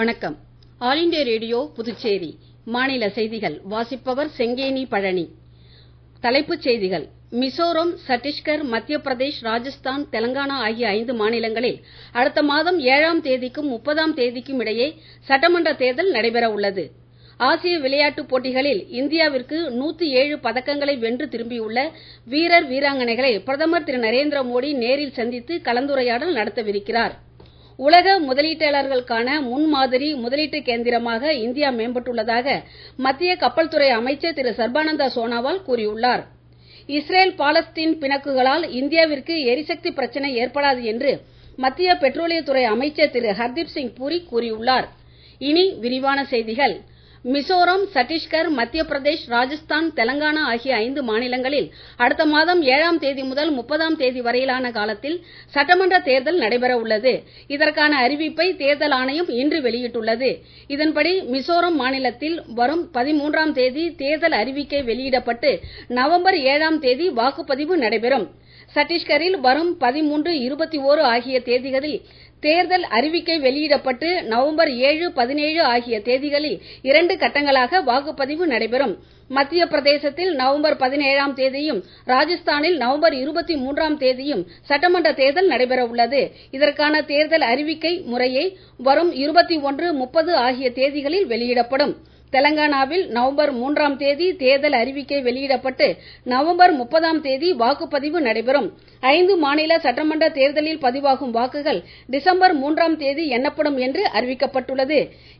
வணக்கம். All India radio Puducherry மாநில செய்திகள் வாசிப்பவர் செங்கேனி பழனி. தலைப்புச் செய்திகள். மிசோரம், சத்தீஸ்கர், மத்திய பிரதேஷ், ராஜஸ்தான், தெலங்கானா ஆகிய 5 மாநிலங்களில் அடுத்த மாதம் 7ஆம் தேதிக்கும் 30ஆம் தேதிக்கும் இடையே சட்டமன்ற தேர்தல் நடைபெற உள்ளது. ஆசிய விளையாட்டுப் போட்டிகளில் இந்தியாவிற்கு 107 பதக்கங்களை வென்று திரும்பியுள்ள வீரர் வீராங்கனைகளை பிரதமர் திரு நரேந்திர மோடி நேரில் சந்தித்து கலந்துரையாடல் நடத்தவிருக்கிறார். உலக முதலீட்டாளர்களுக்கான முன்மாதிரி முதலீட்டு கேந்திரமாக இந்தியா மேம்பட்டுள்ளதாக மத்திய கப்பல் துறை அமைச்சர் திரு சர்பானந்த சோனாவால் கூறியுள்ளார். இஸ்ரேல் பாலஸ்தீன் பிணக்குகளால் இந்தியாவிற்கு எரிசக்தி பிரச்சனை ஏற்படாது என்று மத்திய பெட்ரோலியத்துறை அமைச்சர் திரு ஹர்தீப் சிங் பூரி கூறியுள்ளார். இனி விரிவான செய்திகள். மிசோரம், சத்தீஸ்கர், மத்திய பிரதேஷ், ராஜஸ்தான், தெலங்கானா ஆகிய 5 மாநிலங்களில் அடுத்த மாதம் 7ஆம் தேதி முதல் 30ஆம் தேதி வரையிலான காலத்தில் சட்டமன்ற தேர்தல் நடைபெற உள்ளது. இதற்கான அறிவிப்பை தேர்தல் ஆணையம் இன்று வெளியிட்டுள்ளது. இதன்படி மிசோரம் மாநிலத்தில் வரும் 13ஆம் தேதி தேர்தல் அறிவிக்கை வெளியிடப்பட்டு நவம்பர் 7ஆம் தேதி வாக்குப்பதிவு நடைபெறும். சத்தீஸ்கரில் வரும் 13, 21 ஆகிய தேதிகளில் தேர்தல் அறிவிக்கை வெளியிடப்பட்டு நவம்பர் 7, 17 ஆகிய தேதிகளில் 2 கட்டங்களாக வாக்குப்பதிவு நடைபெறும். மத்திய பிரதேசத்தில் நவம்பர் 17ஆம் தேதியும் ராஜஸ்தானில் நவம்பர் 23ஆம் தேதியும் சட்டமன்ற தேர்தல் நடைபெற உள்ளது. இதற்கான தேர்தல் அறிவிக்கை முறையே வரும் 21, 30 ஆகிய தேதிகளில் வெளியிடப்படும். தெலங்கானாவில் நவம்பர் 3ஆம் தேதி தேர்தல் அறிவிக்கை வெளியிடப்பட்டு நவம்பர் 30ஆம் தேதி வாக்குப்பதிவு நடைபெறும். 5 மாநில சட்டமன்ற தேர்தலில் பதிவாகும் வாக்குகள் டிசம்பர் 3ஆம் தேதி எண்ணப்படும் என்று அறிவிக்கப்பட்டுள்ளது.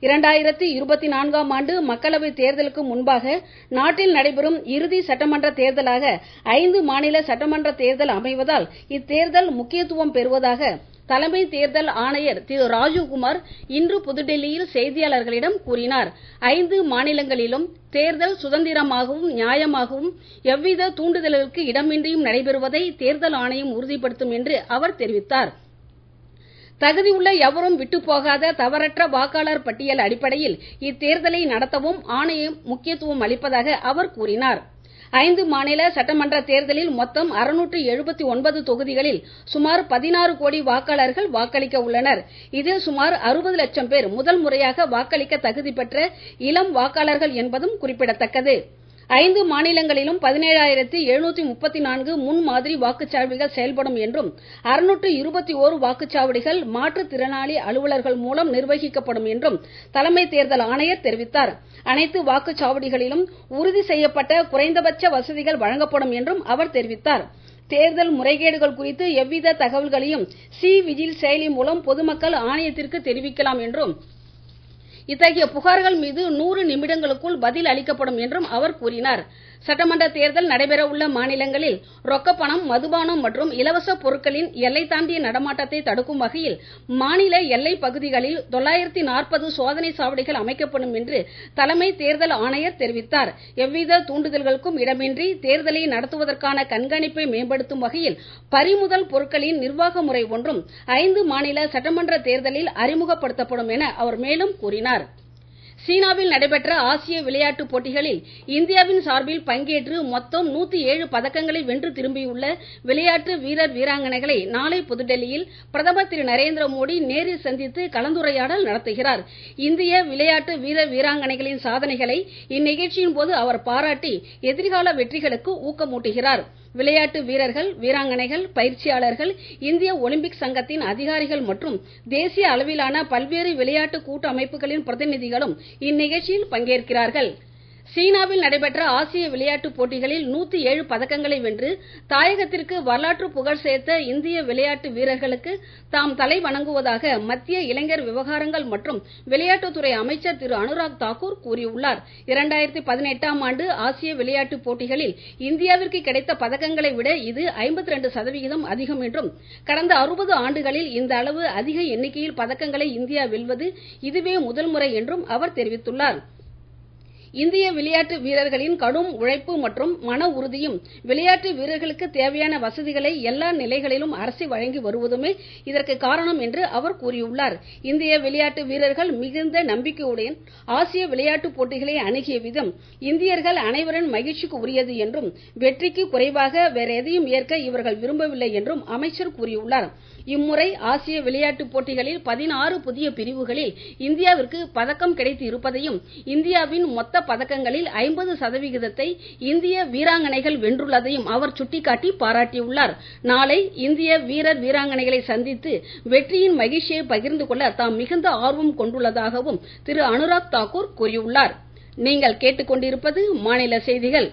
2024ஆம் ஆண்டு மக்களவைத் தேர்தலுக்கு முன்பாக நாட்டில் நடைபெறும் இறுதி சட்டமன்ற தேர்தலாக 5 மாநில சட்டமன்ற தேர்தல் அமைவதால் இத்தேர்தல் முக்கியத்துவம் பெறுவதாக தலைமை தேர்தல் ஆணையர் திரு ராஜீவ்குமார் இன்று புதுடெல்லியில் செய்தியாளர்களிடம் கூறினார். 5 மாநிலங்களிலும் தேர்தல் சுதந்திரமாகவும் நியாயமாகவும் எவ்வித தூண்டுதலுக்கு இடமின்றியும் நடைபெறுவதை தேர்தல் ஆணையம் உறுதிப்படுத்தும் என்று அவர் தெரிவித்தார். தகுதியுள்ள எவரும் விட்டுப்போகாத தவறற்ற வாக்காளர் பட்டியல் அடிப்படையில் இத்தேர்தலை நடத்தவும் ஆணையம் முக்கியத்துவம் அளிப்பதாக அவர் கூறினார். 5 மாநில சட்டமன்ற தேர்தலில் மொத்தம் 679 தொகுதிகளில் சுமார் 16 கோடி வாக்காளர்கள் வாக்களிக்க உள்ளனர். இதில் சுமார் 60 லட்சம் பேர் முதல் முறையாக வாக்களிக்க தகுதி பெற்ற இளம் வாக்காளர்கள் என்பதும் குறிப்பிடத்தக்கது. 5 மாநிலங்களிலும் 17,734 முன்மாதிரி வாக்குச்சாவடிகள் செயல்படும் என்றும் 621 வாக்குச்சாவடிகள் மாற்றுத்திறனாளி அலுவலர்கள் மூலம் நிர்வகிக்கப்படும் என்றும் தலைமை தேர்தல் ஆணையர் தெரிவித்தார். அனைத்து வாக்குச்சாவடிகளிலும் உறுதி செய்யப்பட்ட குறைந்தபட்ச வசதிகள் வழங்கப்படும் என்றும் அவர் தெரிவித்தார். தேர்தல் முறைகேடுகள் குறித்து எவ்வித தகவல்களையும் சி-விஜில் செயலி மூலம் பொதுமக்கள் ஆணையத்திற்கு தெரிவிக்கலாம் என்றும் இத்தகைய புகார்கள் மீது 100 நிமிடங்களுக்குள் பதில் அளிக்கப்படும் என்றும் அவர் கூறினார். சட்டமன்ற தேர்தல் நடைபெற உள்ள மாநிலங்களில் ரொக்கப்பணம், மதுபானம் மற்றும் இலவச பொருட்களின் எல்லை தாண்டிய நடமாட்டத்தை தடுக்கும் வகையில் மாநில எல்லை பகுதிகளில் 940 சோதனை சாவடிகள் அமைக்கப்படும் என்று தலைமை தேர்தல் ஆணையர் தெரிவித்தார். எவ்வித தூண்டுதல்களுக்கும் இடமின்றி தேர்தலை நடத்துவதற்கான கண்காணிப்பை மேம்படுத்தும் வகையில் பறிமுதல் பொருட்களின் நிர்வாக முறை ஒன்றும் 5 மாநில சட்டமன்ற தேர்தலில் அறிமுகப்படுத்தப்படும் என அவர் மேலும் கூறினார். சீனாவில் நடைபெற்ற ஆசிய விளையாட்டுப் போட்டிகளில் இந்தியாவின் சார்பில் பங்கேற்று மொத்தம் 107 பதக்கங்களை வென்று திரும்பியுள்ள விளையாட்டு வீரர் வீராங்கனைகளை நாளை புதுடெல்லியில் பிரதமர் திரு நரேந்திர மோடி நேரில் சந்தித்து கலந்துரையாடல் நடத்துகிறார். இந்திய விளையாட்டு வீரர் வீராங்கனைகளின் சாதனைகளை இந்நிகழ்ச்சியின் போது அவர் பாராட்டி எதிர்கால வெற்றிகளுக்கு ஊக்கமூட்டுகிறார். விளையாட்டு வீரர்கள், வீராங்கனைகள், பயிற்சியாளர்கள், இந்திய ஒலிம்பிக் சங்கத்தின் அதிகாரிகள் மற்றும் தேசிய அளவிலான பல்வேறு விளையாட்டு கூட்டமைப்புகளின் பிரதிநிதிகளும் இந்நிகழ்ச்சியில் பங்கேற்கிறார்கள். சீனாவில் நடைபெற்ற ஆசிய விளையாட்டுப் போட்டிகளில் 107 பதக்கங்களை வென்று தாயகத்திற்கு வரலாற்று புகழ் சேர்த்த இந்திய விளையாட்டு வீரர்களுக்கு தாம் தலை வணங்குவதாக மத்திய இளைஞர் விவகாரங்கள் மற்றும் விளையாட்டுத்துறை அமைச்சர் திரு அனுராக் தாக்கூர் கூறியுள்ளார். 2018ஆம் ஆண்டு ஆசிய விளையாட்டுப் போட்டிகளில் இந்தியாவிற்கு கிடைத்த பதக்கங்களை விட இது 52% அதிகம் என்றும் கடந்த 60 ஆண்டுகளில் இந்த அளவு அதிக எண்ணிக்கையில் பதக்கங்களை இந்தியா வெல்வது இதுவே முதல் முறை என்றும் அவர் தெரிவித்துள்ளார். இந்திய விளையாட்டு வீரர்களின் கடும் உழைப்பு மற்றும் மன உறுதியும் விளையாட்டு வீரர்களுக்கு தேவையான வசதிகளை எல்லா நிலைகளிலும் அரசு வழங்கி வருவதுமே இதற்கு காரணம் என்று அவர் கூறியுள்ளார். இந்திய விளையாட்டு வீரர்கள் மிகுந்த நம்பிக்கையுடன் ஆசிய விளையாட்டுப் போட்டிகளை அணுகிய விதம் இந்தியர்கள் அனைவரின் மகிழ்ச்சிக்கு உரியது என்றும் வெற்றிக்கு குறைவாக வேற எதையும் ஏற்க இவர்கள் விரும்பவில்லை என்றும் அமைச்சர் கூறியுள்ளார். இம்முறை ஆசிய விளையாட்டுப் போட்டிகளில் 16 புதிய பிரிவுகளில் இந்தியாவிற்கு பதக்கம் கிடைத்து இருப்பதையும் இந்தியாவின் மொத்த பதக்கங்களில் 50% இந்திய வீராங்கனைகள் வென்றுள்ளதையும் அவர் சுட்டிக்காட்டி பாராட்டியுள்ளார். நாளை இந்திய வீரர் வீராங்கனைகளை சந்தித்து வெற்றியின் மகிழ்ச்சியை பகிர்ந்து கொள்ள தாம் மிகுந்த ஆர்வம் கொண்டுள்ளதாகவும் திரு அனுராக் தாக்கூர் கூறியுள்ளார். நீங்கள் கேட்டுக்கொண்டிருப்பது மாநில செய்திகள்.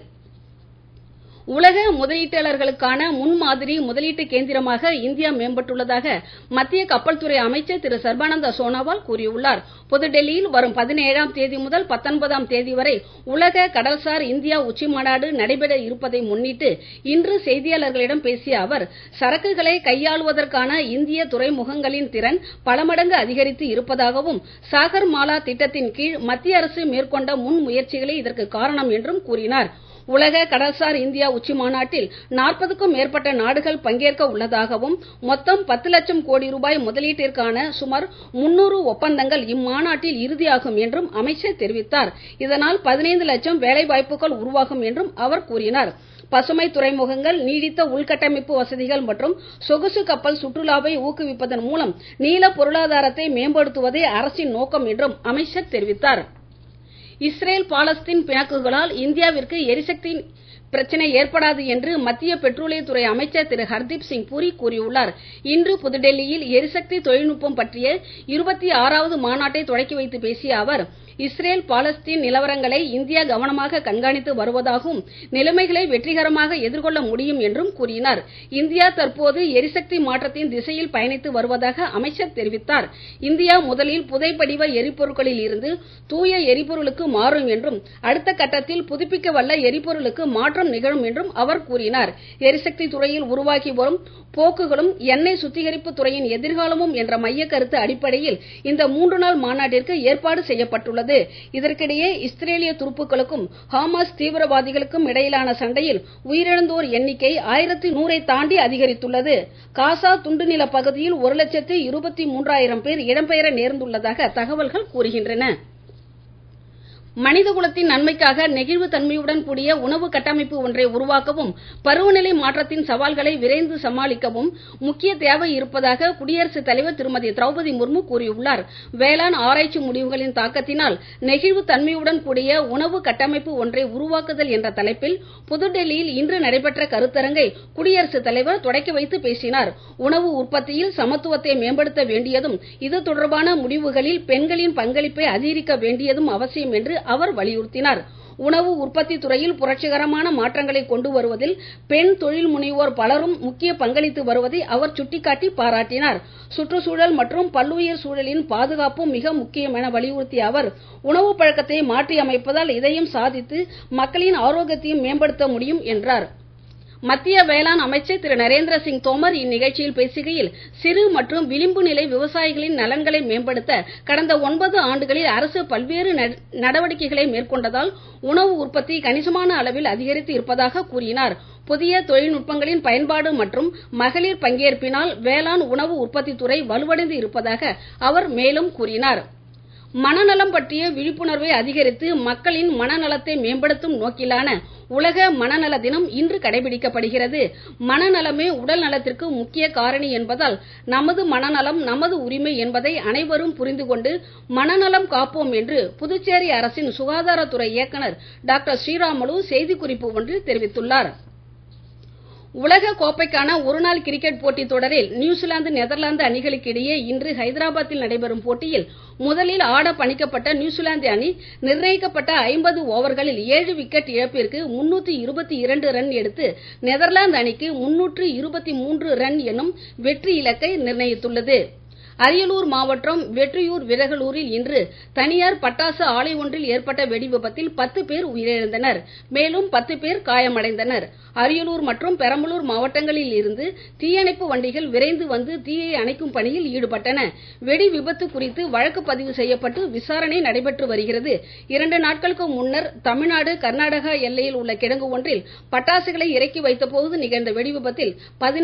உலக முதலீட்டாளர்களுக்கான முன்மாதிரி முதலீட்டு கேந்திரமாக இந்தியா மேம்பட்டுள்ளதாக மத்திய கப்பல் துறை அமைச்சர் திரு சர்பானந்த சோனோவால் கூறியுள்ளார். புதுடெல்லியில் வரும் 17ஆம் தேதி முதல் 19ஆம் தேதி வரை உலக கடல்சார் இந்தியா உச்சிமாநாடு நடைபெற இருப்பதை முன்னிட்டு இன்று செய்தியாளர்களிடம் பேசிய அவர், சரக்குகளை கையாளுவதற்கான இந்திய துறைமுகங்களின் திறன் பல மடங்கு அதிகரித்து இருப்பதாகவும் சாகர் மாலா திட்டத்தின் கீழ் மத்திய அரசு மேற்கொண்ட முன்முயற்சிகளே இதற்கு காரணம் என்றும் கூறினார். உலக கடல்சார் இந்தியா உச்சிமாநாட்டில் 40க்கும் மேற்பட்ட நாடுகள் பங்கேற்க உள்ளதாகவும் மொத்தம் 10 லட்சம் கோடி ரூபாய் முதலீட்டிற்கான சுமார் 300 ஒப்பந்தங்கள் இம்மாநாட்டில் இறுதியாகும் என்றும் அமைச்சர் தெரிவித்தார். இதனால் 15 லட்சம் வேலைவாய்ப்புகள் உருவாகும் என்றும் அவர் கூறினார். பசுமை துறைமுகங்கள், நீடித்த உள்கட்டமைப்பு வசதிகள் மற்றும் சொகுசு கப்பல் சுற்றுலாவை ஊக்குவிப்பதன் மூலம் நீல பொருளாதாரத்தை மேம்படுத்துவதே அரசின் நோக்கம் என்றும் அமைச்சர் தெரிவித்தார். இஸ்ரேல் பாலஸ்தீன் பிணக்குகளால் இந்தியாவிற்கு எரிசக்தி பிரச்சனை ஏற்படாது என்று மத்திய பெட்ரோலியத்துறை அமைச்சர் திரு ஹர்தீப் சிங் பூரி கூறியுள்ளார். இன்று புதுடெல்லியில் எரிசக்தி தொழில்நுட்பம் பற்றிய 26வது மாநாட்டை தொடக்கி வைத்து பேசிய அவர், இஸ்ரேல் பாலஸ்தீன் நிலவரங்களை இந்தியா கவனமாக கண்காணித்து வருவதாகவும் நிலைமைகளை வெற்றிகரமாக எதிர்கொள்ள முடியும் என்றும் கூறினார். இந்தியா தற்போது எரிசக்தி மாற்றத்தின் திசையில் பயணித்து வருவதாக அமைச்சர் தெரிவித்தார். இந்தியா முதலில் புதைப்படிவ எரிபொருட்களில் இருந்து தூய எரிபொருளுக்கு மாறும் என்றும் அடுத்த கட்டத்தில் புதுப்பிக்கவல்ல எரிபொருளுக்கு மாற்றம் நிகழும் என்றும் அவர் கூறினார். எரிசக்தி துறையில் உருவாகி வரும் போக்குகளும் எண்ணெய் சுத்திகரிப்பு துறையின் எதிர்காலமும் என்ற மைய கருத்து அடிப்படையில் இந்த 3 நாள் மாநாட்டிற்கு ஏற்பாடு செய்யப்பட்டுள்ளது. இதற்கிடையே இஸ்ரேலிய துருப்புக்களுக்கும் ஹமாஸ் தீவிரவாதிகளுக்கும் இடையிலான சண்டையில் உயிரிழந்தோர் எண்ணிக்கை 1100 தாண்டி அதிகரித்துள்ளது. காசா துண்டு நில பகுதியில் 1,23,000 பேர் இடம்பெயர நேர்ந்துள்ளதாக தகவல்கள் கூறுகின்றன. மனிதகுலத்தின் நன்மைக்காக நெகிழ்வு தன்மையுடன் கூடிய உணவு கட்டமைப்பு ஒன்றை உருவாக்கவும் பருவநிலை மாற்றத்தின் சவால்களை விரைந்து சமாளிக்கவும் முக்கிய தேவை இருப்பதாக குடியரசுத் தலைவர் திருமதி திரௌபதி முர்மு கூறியுள்ளார். வேளாண் ஆராய்ச்சி முடிவுகளின் தாக்கத்தினால் நெகிழ்வு தன்மையுடன் கூடிய உணவு கட்டமைப்பு ஒன்றை உருவாக்குதல் என்ற தலைப்பில் புதுடெல்லியில் இன்று நடைபெற்ற கருத்தரங்கை குடியரசுத் தலைவர் தொடக்கி வைத்து பேசினார். உணவு உற்பத்தியில் சமத்துவத்தை மேம்படுத்த வேண்டியதும் இது தொடர்பான முடிவுகளில் பெண்களின் பங்களிப்பை அதிகரிக்க வேண்டியதும் அவசியம் என்று அவர் வலியுறுத்தினார். உணவு உற்பத்தி துறையில் புரட்சிகரமான மாற்றங்களை கொண்டு வருவதில் பெண் தொழில் முனைவோர் பலரும் முக்கிய பங்களித்து வருவதை அவர் சுட்டிக்காட்டி பாராட்டினார். சுற்றுச்சூழல் மற்றும் பல்லுயிர் சூழலின் பாதுகாப்பும் மிக முக்கியம் என வலியுறுத்திய அவர், உணவு பழக்கத்தை மாற்றி அமைப்பதால் இதையும் சாதித்து மக்களின் ஆரோக்கியத்தையும் மேம்படுத்த முடியும் என்றார். மத்திய வேளாண் அமைச்சர் திரு நரேந்திர சிங் தோமர் இந்நிகழ்ச்சியில் பேசுகையில், சிறு மற்றும் விளிம்பு நிலை விவசாயிகளின் நலன்களை மேம்படுத்த கடந்த 9 ஆண்டுகளில் அரசு பல்வேறு நடவடிக்கைகளை மேற்கொண்டதால் உணவு உற்பத்தி கணிசமான அளவில் அதிகரித்து இருப்பதாக கூறினார். புதிய தொழில்நுட்பங்களின் பயன்பாடு மற்றும் மகளிர் பங்கேற்பினால் வேளாண் உணவு உற்பத்தி துறை வலுவடைந்து இருப்பதாக அவர் மேலும் கூறினார். மனநலம் பற்றிய விழிப்புணர்வை அதிகரித்து மக்களின் மனநலத்தை மேம்படுத்தும் நோக்கிலான உலக மனநல தினம் இன்று கடைபிடிக்கப்படுகிறது. மனநலமே உடல் நலத்திற்கு முக்கிய காரணி என்பதால் நமது மனநலம் நமது உரிமை என்பதை அனைவரும் புரிந்து கொண்டு மனநலம் காப்போம் என்று புதுச்சேரி அரசின் சுகாதாரத்துறை இயக்குனர் டாக்டர் ஸ்ரீராமுலு செய்திக்குறிப்பு ஒன்றில் தெரிவித்துள்ளார். உலக கோப்பைக்கான ஒருநாள் கிரிக்கெட் போட்டித் தொடரில் நியூசிலாந்து நெதர்லாந்து அணிகளுக்கு இடையே இன்று ஹைதராபாத்தில் நடைபெறும் போட்டியில் முதலில் ஆட பணிக்கப்பட்ட நியூசிலாந்து அணி நிர்ணயிக்கப்பட்ட 50 ஓவர்களில் 7 விக்கெட் இழப்பிற்கு 322 ரன் எடுத்து நெதர்லாந்து அணிக்கு 323 ரன் எனும் வெற்றி இலக்கை நிர்ணயித்துள்ளது. அரியலூர் மாவட்டம் வெற்றியூர் விரகலூரில் இன்று தனியார் பட்டாசு ஆலை ஒன்றில் ஏற்பட்ட வெடிவிபத்தில் 10 பேர் உயிரிழந்தனர். மேலும் 10 பேர் காயமடைந்தனர். அரியலூர் மற்றும் பெரம்பலூர் மாவட்டங்களில் இருந்து தீயணைப்பு வண்டிகள் விரைந்து வந்து தீயை அணைக்கும் பணியில் ஈடுபட்டன. வெடி விபத்து குறித்து வழக்கு பதிவு செய்யப்பட்டு விசாரணை நடைபெற்று வருகிறது. 2 நாட்களுக்கு முன்னர் தமிழ்நாடு கர்நாடகா எல்லையில் உள்ள கிடங்கு ஒன்றில் பட்டாசுகளை இறக்கி வைத்தபோது நிகழ்ந்த வெடிவிபத்தில்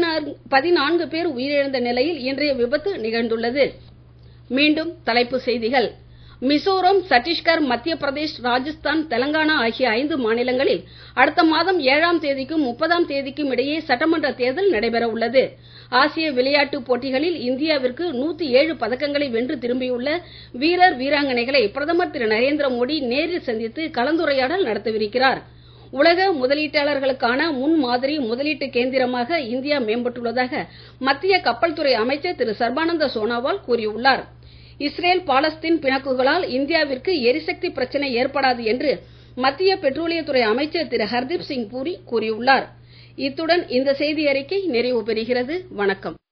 14 பேர் உயிரிழந்த நிலையில் இன்றைய விபத்து நிகழ்ந்துள்ளது. மீண்டும் தலைப்புச் செய்திகள். மிசோரம், சத்தீஸ்கர், மத்திய பிரதேஷ், ராஜஸ்தான், தெலங்கானா ஆகிய 5 மாநிலங்களில் அடுத்த மாதம் 7ஆம் தேதிக்கும் 30ஆம் தேதிக்கும் இடையே சட்டமன்ற தேர்தல் நடைபெற உள்ளது. ஆசிய விளையாட்டுப் போட்டிகளில் இந்தியாவிற்கு 107 பதக்கங்களை வென்று திரும்பியுள்ள வீரர், வீராங்கனைகளை பிரதமர் திரு நரேந்திர மோடி நேரில் சந்தித்து கலந்துரையாடல் நடத்தவிருக்கிறார். உலக முதலீட்டாளர்களுக்கான முன்மாதிரி முதலீட்டு கேந்திரமாக இந்தியா மேம்பட்டுள்ளதாக மத்திய கப்பல் துறை அமைச்சர் திரு சர்பானந்த சோனோவால் கூறியுள்ளார். இஸ்ரேல், பாலஸ்தீன் பிணக்குகளால் இந்தியாவிற்கு எரிசக்தி பிரச்சனை ஏற்படாது என்று மத்திய பெட்ரோலியத்துறை அமைச்சர் திரு ஹர்தீப் சிங் பூரி கூறியுள்ளார். இத்துடன் இந்த செய்தி அறிக்கை நிறைவு பெறுகிறது. வணக்கம்.